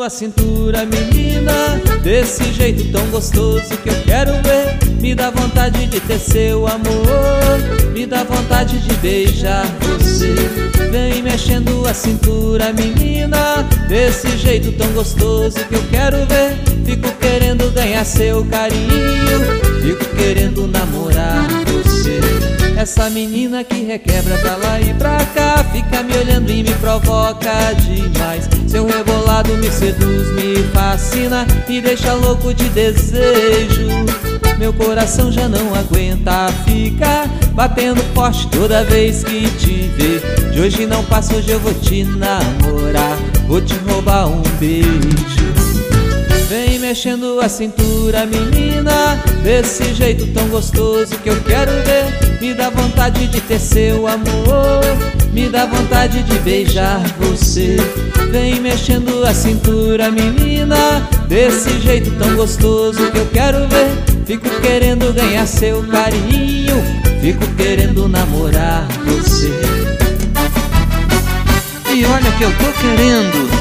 a cintura, menina, desse jeito tão gostoso que eu quero ver. Me dá vontade de ter seu amor, me dá vontade de beijar você. Vem mexendo a cintura, menina, desse jeito tão gostoso que eu quero ver. Fico querendo ganhar seu carinho, fico querendo namorar você. Essa menina que requebra pra lá e pra cá, fica me olhando e me provoca demais. Seu rebolado me seduz, me fascina, me deixa louco de desejo. Meu coração já não aguenta ficar batendo forte toda vez que te ver. De hoje não passa, hoje eu vou te namorar, vou te roubar um beijo. Vem mexendo a cintura, menina, desse jeito tão gostoso que eu quero ver. Me dá vontade de ter seu amor, me dá vontade de beijar você. Vem mexendo a cintura, menina, desse jeito tão gostoso que eu quero ver. Fico querendo ganhar seu carinho, fico querendo namorar você. E olha que eu tô querendo.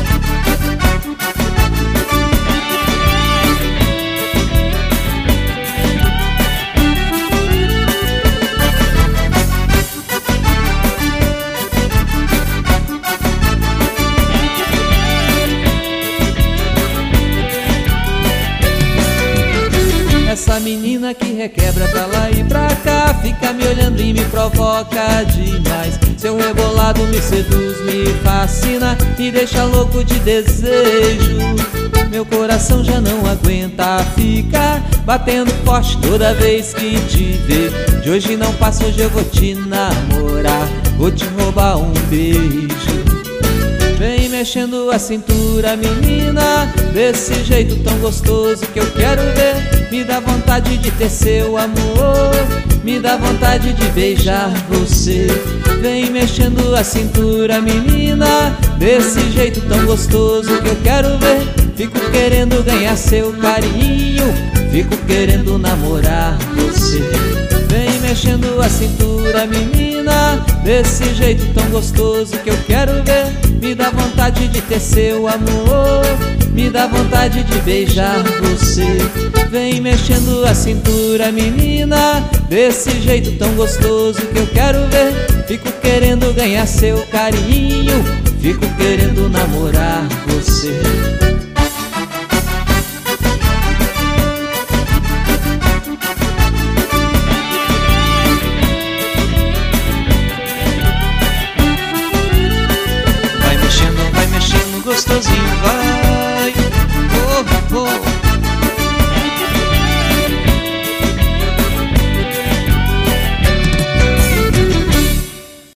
Essa menina que requebra pra lá e pra cá, fica me olhando e me provoca demais. Seu rebolado me seduz, me fascina, me deixa louco de desejo. Meu coração já não aguenta ficar batendo forte toda vez que te ver. De hoje não passa, hoje eu vou te namorar, vou te roubar um beijo. Vem mexendo a cintura, menina, desse jeito tão gostoso que eu quero ver. Me dá vontade de ter seu amor, me dá vontade de beijar você. Vem mexendo a cintura, menina, desse jeito tão gostoso que eu quero ver. Fico querendo ganhar seu carinho, fico querendo namorar você. Vem mexendo a cintura, menina, desse jeito tão gostoso que eu quero ver. Me dá vontade de ter seu amor, me dá vontade de beijar você. Vem mexendo a cintura, menina, desse jeito tão gostoso que eu quero ver. Fico querendo ganhar seu carinho, fico querendo namorar